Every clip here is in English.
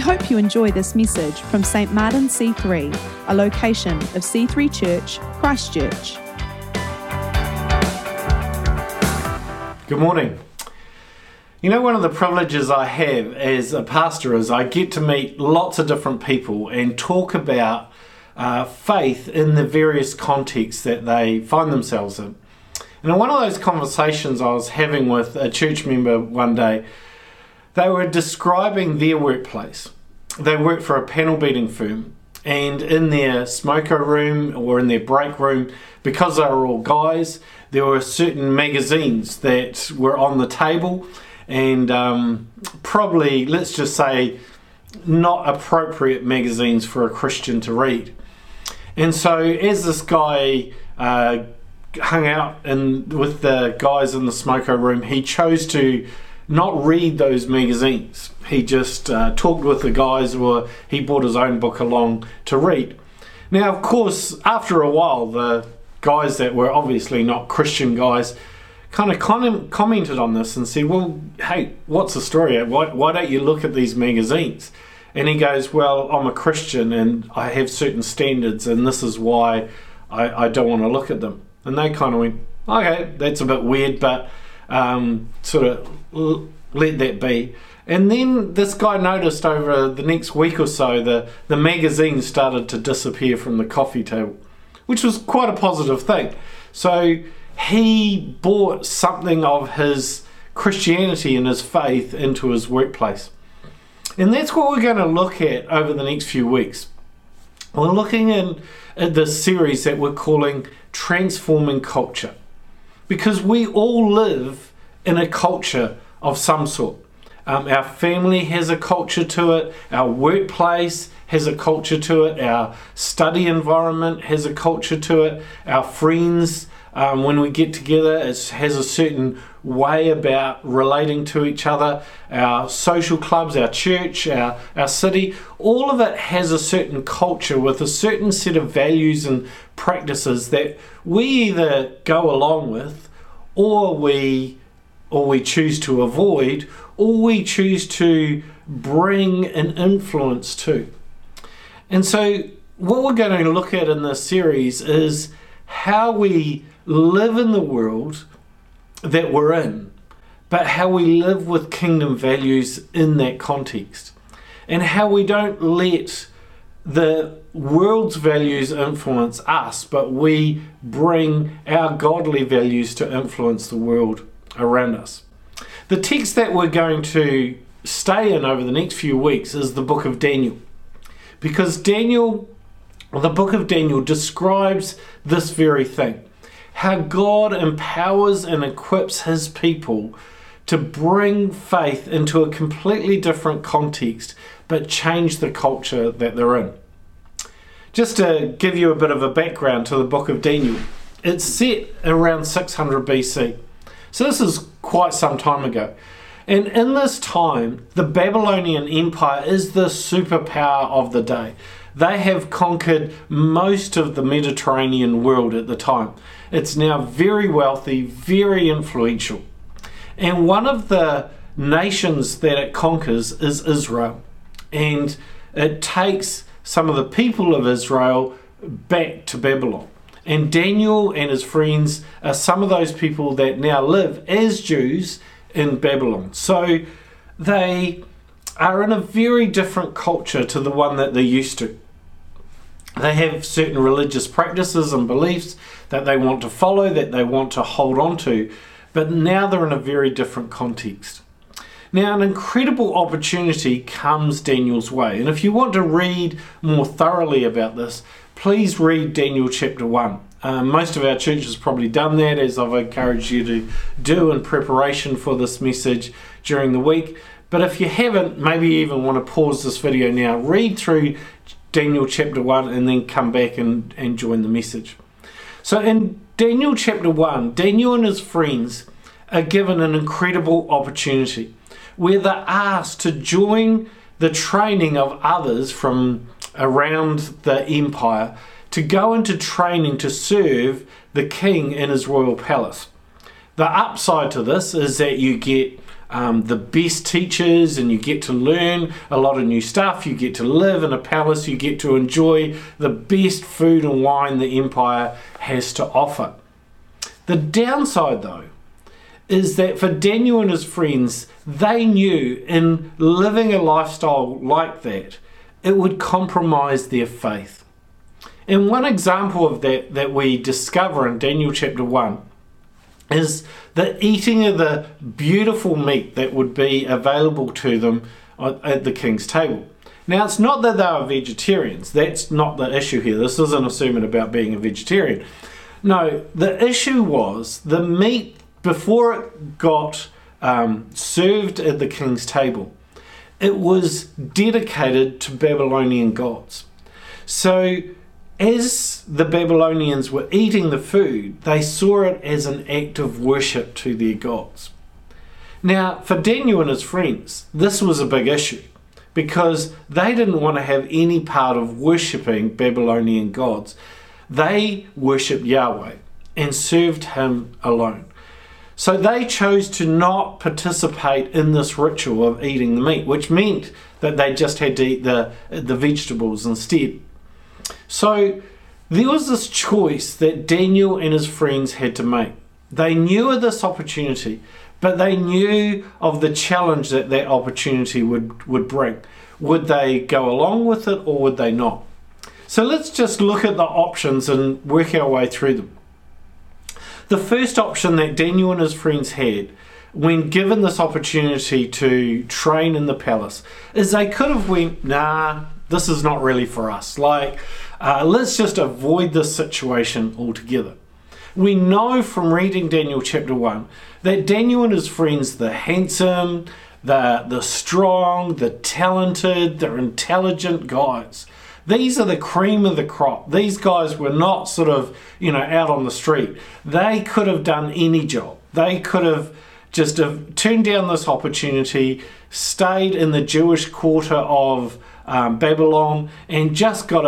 hope you enjoy this message from St. Martin C3, a location of C3 Church, Christchurch. Good morning. You know, one of the privileges I have as a pastor is I get to meet lots of different people and talk about faith in the various contexts that they find themselves in. And in one of those conversations I was having with a church member one day, they were describing their workplace. They work for a panel beating firm, and in their smoker room or in their break room, because they were all guys, there were certain magazines that were on the table and probably, let's just say, not appropriate magazines for a Christian to read. And so as this guy hung out with the guys in the smoker room, he chose to not read those magazines. He just talked with the guys, or he brought his own book along to read. Now, of course, after a while, the guys that were obviously not Christian guys kind of commented on this and said, well, hey, what's the story? Why don't you look at these magazines? And he goes, well, I'm a Christian and I have certain standards, and this is why I don't want to look at them. And they kind of went, okay, that's a bit weird, but sort of let that be. And then this guy noticed over the next week or so the magazine started to disappear from the coffee table, which was quite a positive thing. So he brought something of his Christianity and his faith into his workplace. And that's what we're going to look at over the next few weeks. We're looking at this series that we're calling Transforming Culture, because we all live in a culture of some sort. Our family has a culture to it, our workplace has a culture to it, our study environment has a culture to it, our friends, when we get together, it has a certain way about relating to each other, our social clubs, our church, our city, all of it has a certain culture with a certain set of values and practices that we either go along with, or we choose to avoid, or we choose to bring an influence to. And so what we're going to look at in this series is how we live in the world that we're in, but how we live with kingdom values in that context, and how we don't let the world's values influence us, but we bring our godly values to influence the world around us. The text that we're going to stay in over the next few weeks is the book of Daniel, because the book of Daniel describes this very thing, how God empowers and equips his people to bring faith into a completely different context, but change the culture that they're in. Just to give you a bit of a background to the book of Daniel, it's set around 600 BC. So this is quite some time ago. And in this time, the Babylonian Empire is the superpower of the day. They have conquered most of the Mediterranean world at the time. It's now very wealthy, very influential. And one of the nations that it conquers is Israel. And it takes some of the people of Israel back to Babylon. And Daniel and his friends are some of those people that now live as Jews in Babylon. So they are in a very different culture to the one that they're used to. They have certain religious practices and beliefs that they want to follow, that they want to hold on to, but now they're in a very different context. Now, an incredible opportunity comes Daniel's way, and if you want to read more thoroughly about this, please read Daniel chapter 1. Most of our church has probably done that, as I've encouraged you to do in preparation for this message during the week. But if you haven't, maybe you even want to pause this video now, read through Daniel chapter 1 and then come back and join the message. So in Daniel chapter 1, Daniel and his friends are given an incredible opportunity where they're asked to join the training of others from around the empire to go into training to serve the king in his royal palace. The upside to this is that you get the best teachers, and you get to learn a lot of new stuff. You get to live in a palace. You get to enjoy the best food and wine the empire has to offer. The downside, though, is that for Daniel and his friends, they knew in living a lifestyle like that, it would compromise their faith. And one example of that we discover in Daniel chapter 1 is the eating of the beautiful meat that would be available to them at the king's table. Now, it's not that they were vegetarians. That's not the issue here. This isn't a sermon about being a vegetarian. No, the issue was the meat, before it got served at the king's table, it was dedicated to Babylonian gods. So as the Babylonians were eating the food, they saw it as an act of worship to their gods. Now, for Daniel and his friends, this was a big issue because they didn't want to have any part of worshipping Babylonian gods. They worshipped Yahweh and served him alone. So they chose to not participate in this ritual of eating the meat, which meant that they just had to eat the vegetables instead. So there was this choice that Daniel and his friends had to make. They knew of this opportunity, but they knew of the challenge that that opportunity would bring. Would they go along with it or would they not? So let's just look at the options and work our way through them. The first option that Daniel and his friends had when given this opportunity to train in the palace is they could have went, nah, this is not really for us. Let's just avoid this situation altogether. We know from reading Daniel chapter 1 that Daniel and his friends, the handsome, the strong, the talented, the intelligent guys, these are the cream of the crop. These guys were not sort of, out on the street. They could have done any job. They could have just turned down this opportunity, stayed in the Jewish quarter of Babylon, and just got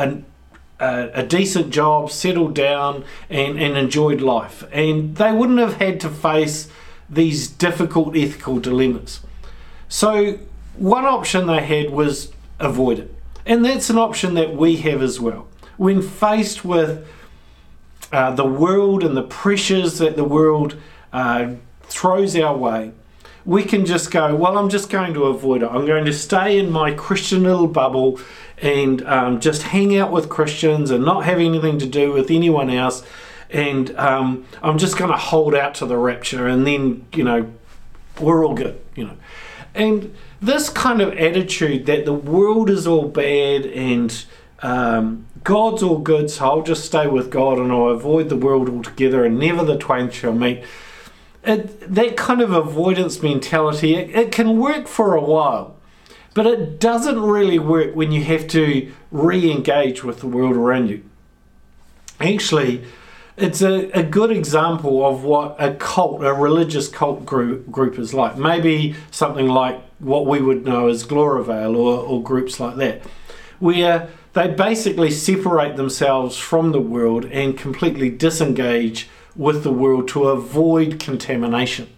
a decent job, settled down, and enjoyed life. And they wouldn't have had to face these difficult ethical dilemmas. So one option they had was avoid it. And that's an option that we have as well. When faced with the world and the pressures that the world throws our way, we can just go, well, I'm just going to avoid it. I'm going to stay in my Christian little bubble and just hang out with Christians and not have anything to do with anyone else. And I'm just going to hold out to the rapture and then, we're all good, And this kind of attitude that the world is all bad and God's all good, so I'll just stay with God and I'll avoid the world altogether and never the twain shall meet. That kind of avoidance mentality, it can work for a while, but it doesn't really work when you have to re-engage with the world around you. Actually, it's a good example of what a religious cult group is like. Maybe something like what we would know as Gloryvale or groups like that, where they basically separate themselves from the world and completely disengage with the world to avoid contamination.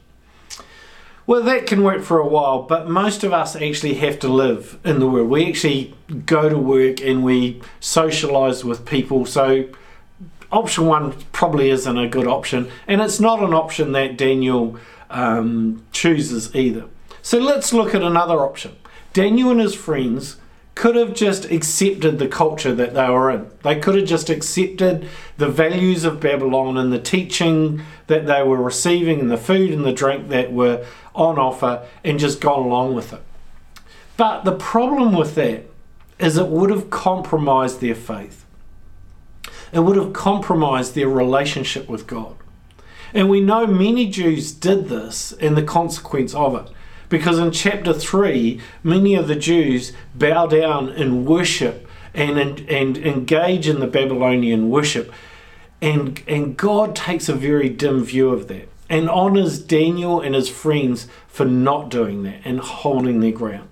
Well, that can work for a while, but most of us actually have to live in the world. We actually go to work and we socialise with people, so option one probably isn't a good option, and it's not an option that Daniel chooses either. So let's look at another option. Daniel and his friends could have just accepted the culture that they were in. They could have just accepted the values of Babylon and the teaching that they were receiving and the food and the drink that were on offer and just gone along with it. But the problem with that is it would have compromised their faith. It would have compromised their relationship with God. And we know many Jews did this and the consequence of it. Because in chapter 3, many of the Jews bow down in worship and engage in the Babylonian worship. And God takes a very dim view of that and honours Daniel and his friends for not doing that and holding their ground.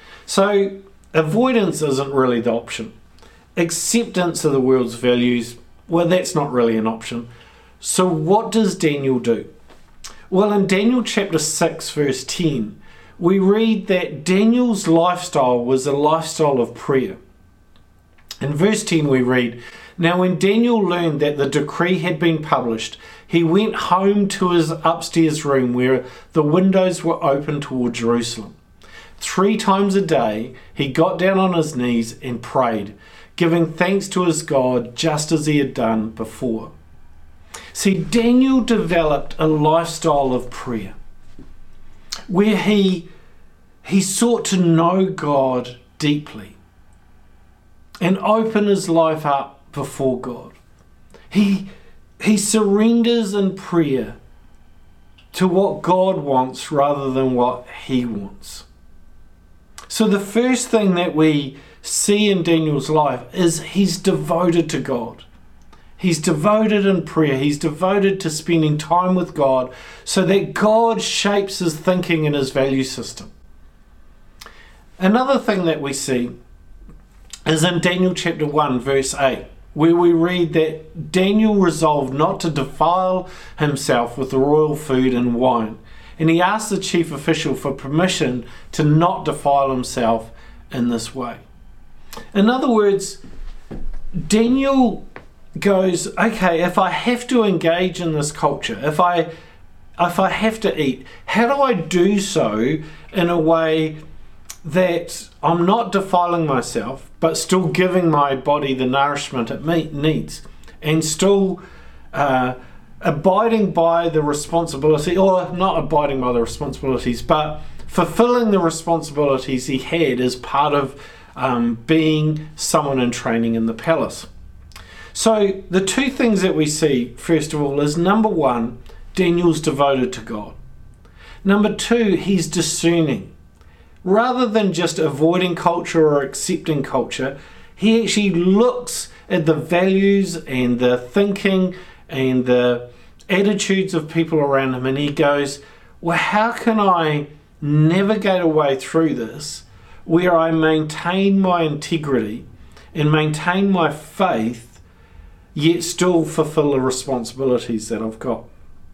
So avoidance isn't really the option. Acceptance of the world's values, well, that's not really an option. So what does Daniel do? Well, in Daniel chapter 6, verse 10, we read that Daniel's lifestyle was a lifestyle of prayer. In verse 10 we read, "Now when Daniel learned that the decree had been published, he went home to his upstairs room where the windows were open toward Jerusalem. 3 times a day he got down on his knees and prayed, giving thanks to his God just as he had done before." See, Daniel developed a lifestyle of prayer where he sought to know God deeply and open his life up before God. He surrenders in prayer to what God wants rather than what he wants. So the first thing that we see in Daniel's life is he's devoted to God. He's devoted in prayer. He's devoted to spending time with God so that God shapes his thinking and his value system. Another thing that we see is in Daniel chapter 1, verse 8, where we read that Daniel resolved not to defile himself with the royal food and wine, and he asked the chief official for permission to not defile himself in this way. In other words, Daniel goes, okay, if I have to engage in this culture, if I have to eat, how do I do so in a way that I'm not defiling myself, but still giving my body the nourishment it needs, and still abiding by the responsibility, or not abiding by the responsibilities, but fulfilling the responsibilities he had as part of being someone in training in the palace. So the 2 things that we see, first of all, is number 1, Daniel's devoted to God. Number 2, he's discerning. Rather than just avoiding culture or accepting culture, he actually looks at the values and the thinking and the attitudes of people around him, and he goes, well, how can I navigate a way through this where I maintain my integrity and maintain my faith, yet still fulfill the responsibilities that I've got?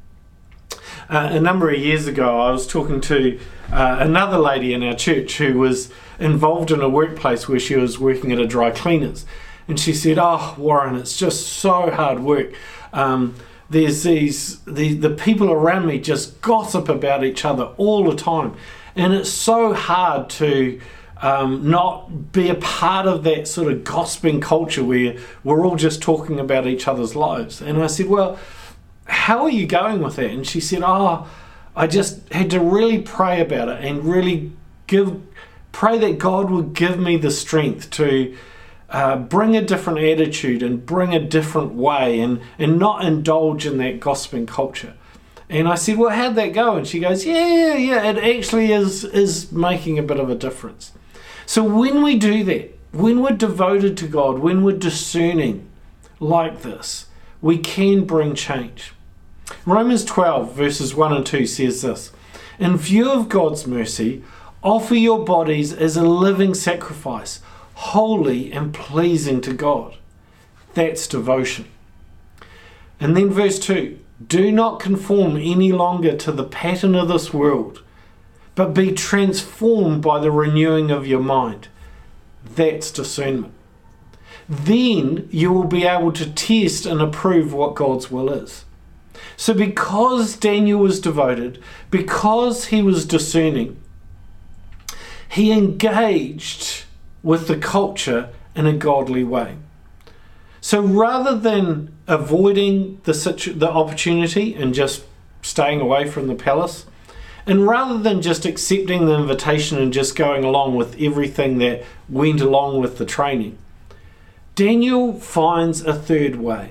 A number of years ago, I was talking to another lady in our church who was involved in a workplace where she was working at a dry cleaners. And she said, "Oh, Warren, it's just so hard work. There's the people around me just gossip about each other all the time. And it's so hard to not be a part of that sort of gossiping culture where we're all just talking about each other's lives." And I said, "Well, how are you going with that?" And she said, I just had to really pray about it and really pray that God would give me the strength to bring a different attitude and bring a different way and not indulge in that gossiping culture." And I said, "Well, how'd that go?" And she goes, yeah, it actually is making a bit of a difference. So when we do that, when we're devoted to God, when we're discerning like this, we can bring change. Romans 12 verses 1 and 2 says this: "In view of God's mercy, offer your bodies as a living sacrifice, holy and pleasing to God." That's devotion. And then verse 2, "Do not conform any longer to the pattern of this world, but be transformed by the renewing of your mind." That's discernment. Then you will be able to test and approve what God's will is. So because Daniel was devoted, because he was discerning, he engaged with the culture in a godly way. So rather than avoiding the opportunity and just staying away from the palace, and rather than just accepting the invitation and just going along with everything that went along with the training, Daniel finds a third way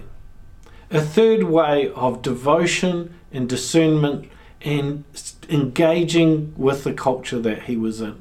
of devotion and discernment and engaging with the culture that he was in.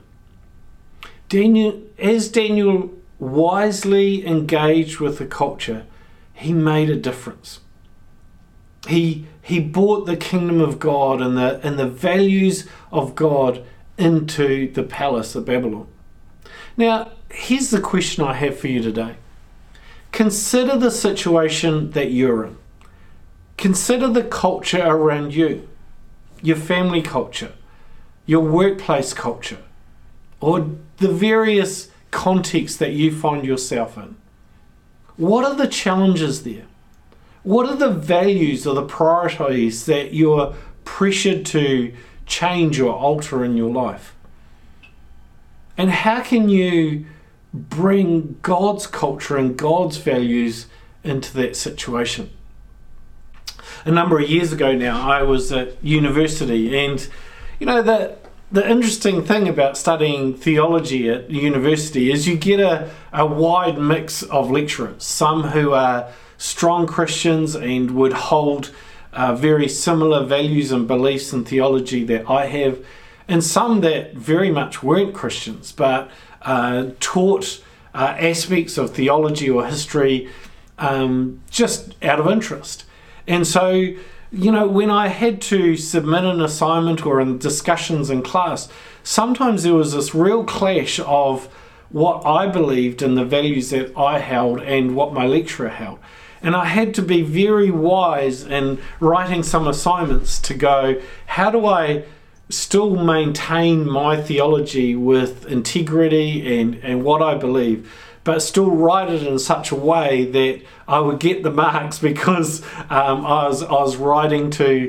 As Daniel wisely engaged with the culture, he made a difference. He brought the kingdom of God and the values of God into the palace of Babylon. Now, here's the question I have for you today. Consider the situation that you're in. Consider the culture around you. your family culture, your workplace culture, or the various contexts that you find yourself in? What are the challenges there? What are the values or the priorities that you're pressured to change or alter in your life? And how can you bring God's culture and God's values into that situation? A number of years ago now, I was at university, and the interesting thing about studying theology at university is you get a wide mix of lecturers, some who are strong Christians and would hold very similar values and beliefs in theology that I have, and some that very much weren't Christians but taught aspects of theology or history just out of interest. And so, when I had to submit an assignment or in discussions in class, sometimes there was this real clash of what I believed and the values that I held and what my lecturer held. And I had to be very wise in writing some assignments to go, how do I still maintain my theology with integrity and what I believe, but still write it in such a way that I would get the marks because I was writing to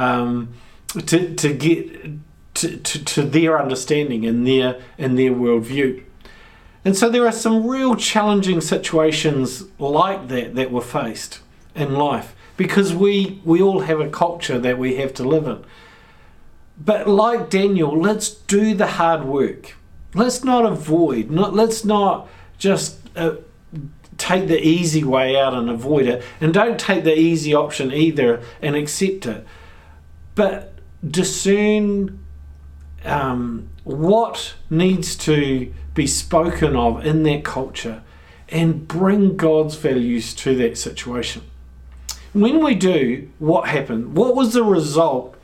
get to their understanding and their worldview. And so there are some real challenging situations like that were faced in life, because we all have a culture that we have to live in. But like Daniel, let's do the hard work. Let's not avoid, let's not just take the easy way out and avoid it, and don't take the easy option either and accept it. But discern what needs to be spoken of in that culture and bring God's values to that situation. When we do, what happened? What was the result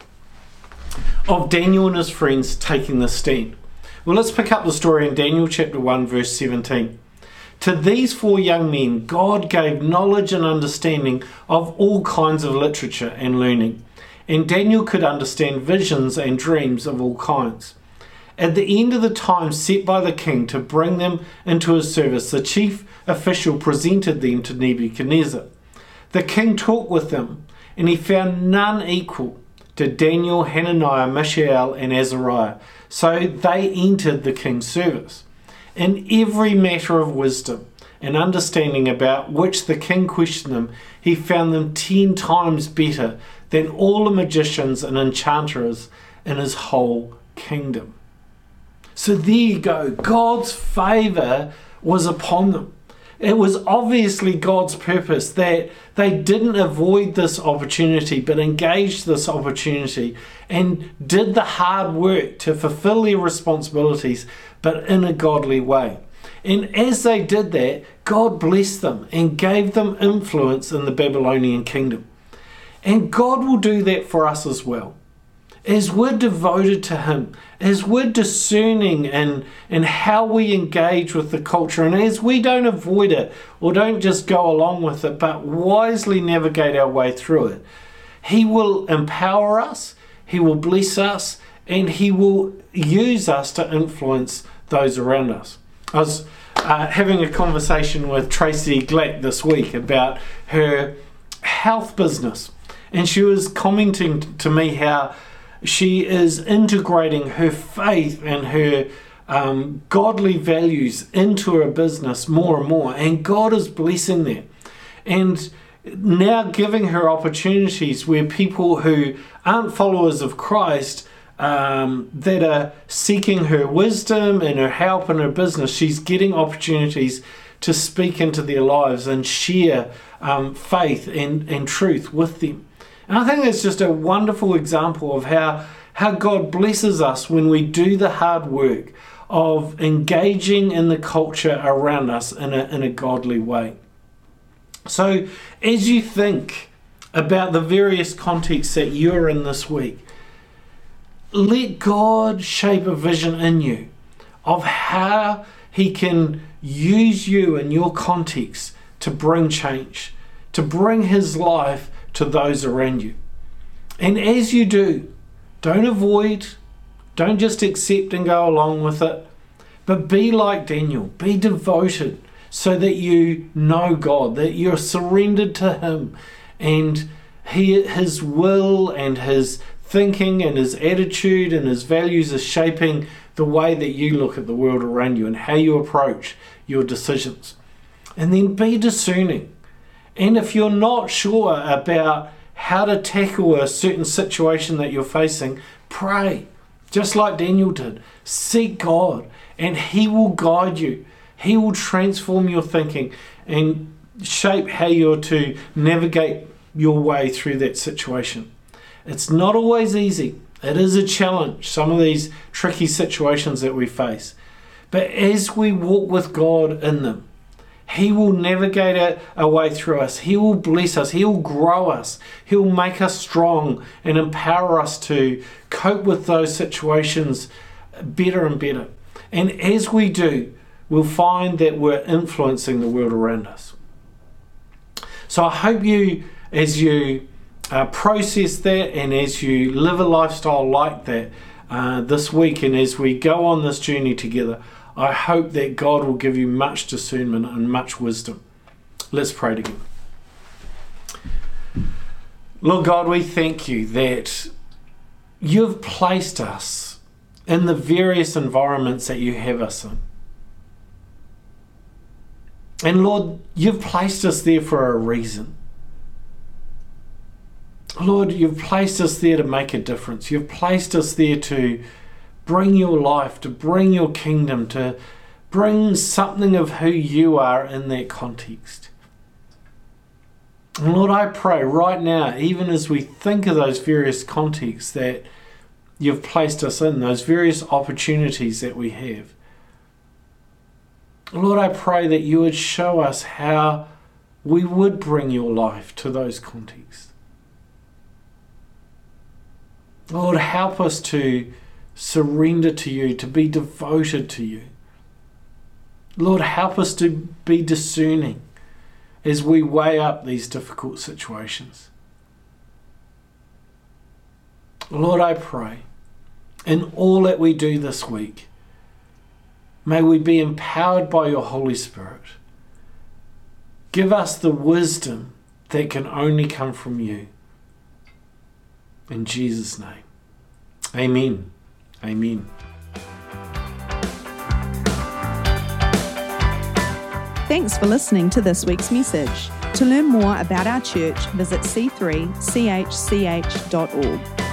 of Daniel and his friends taking the stand? Well, let's pick up the story in Daniel chapter 1 verse 17. To these 4 young men, God gave knowledge and understanding of all kinds of literature and learning, and Daniel could understand visions and dreams of all kinds. At the end of the time set by the king to bring them into his service, the chief official presented them to Nebuchadnezzar. The king talked with them, and he found none equal to Daniel, Hananiah, Mishael, and Azariah. So they entered the king's service. In every matter of wisdom and understanding about which the king questioned them, he found them 10 times better than all the magicians and enchanters in his whole kingdom. So there you go. God's favour was upon them. It was obviously God's purpose that they didn't avoid this opportunity but engaged this opportunity and did the hard work to fulfill their responsibilities, but in a godly way. And as they did that, God blessed them and gave them influence in the Babylonian kingdom. And God will do that for us as well. As we're devoted to Him, as we're discerning in how we engage with the culture, and as we don't avoid it or don't just go along with it, but wisely navigate our way through it, He will empower us, He will bless us, and He will use us to influence those around us. I was having a conversation with Tracy Glack this week about her health business, and she was commenting to me how she is integrating her faith and her godly values into her business more and more, and God is blessing that and now giving her opportunities where people who aren't followers of Christ that are seeking her wisdom and her help in her business, she's getting opportunities to speak into their lives and share faith and truth with them. And I think that's just a wonderful example of how God blesses us when we do the hard work of engaging in the culture around us in a godly way. So as you think about the various contexts that you're in this week, let God shape a vision in you of how He can use you in your context to bring change, to bring His life to those around you. And as you do, Don't avoid, don't just accept and go along with it, but be like Daniel, be devoted so that you know God, that you're surrendered to Him, and His will and His thinking and His attitude and His values are shaping the way that you look at the world around you and how you approach your decisions. And then be discerning. And if you're not sure about how to tackle a certain situation that you're facing, pray, just like Daniel did. Seek God, and He will guide you. He will transform your thinking and shape how you're to navigate your way through that situation. It's not always easy. It is a challenge, some of these tricky situations that we face. But as we walk with God in them, He will navigate a way through us. He will bless us. He will grow us. He'll make us strong and empower us to cope with those situations better and better. And as we do, we'll find that we're influencing the world around us. So I hope you, as you process that and as you live a lifestyle like that this week, and as we go on this journey together, I hope that God will give you much discernment and much wisdom. Let's pray together. Lord God, we thank you that you've placed us in the various environments that you have us in. And Lord, you've placed us there for a reason. Lord, you've placed us there to make a difference. You've placed us there to bring your life, to bring your kingdom, to bring something of who you are in that context. And Lord, I pray right now, even as we think of those various contexts that you've placed us in, those various opportunities that we have, Lord, I pray that you would show us how we would bring your life to those contexts. Lord, help us to surrender to you, to be devoted to you. Lord, help us to be discerning as we weigh up these difficult situations. Lord, I pray, in all that we do this week, may we be empowered by your Holy Spirit. Give us the wisdom that can only come from you. In Jesus' name, amen. Amen. Thanks for listening to this week's message. To learn more about our church, visit c3chch.org.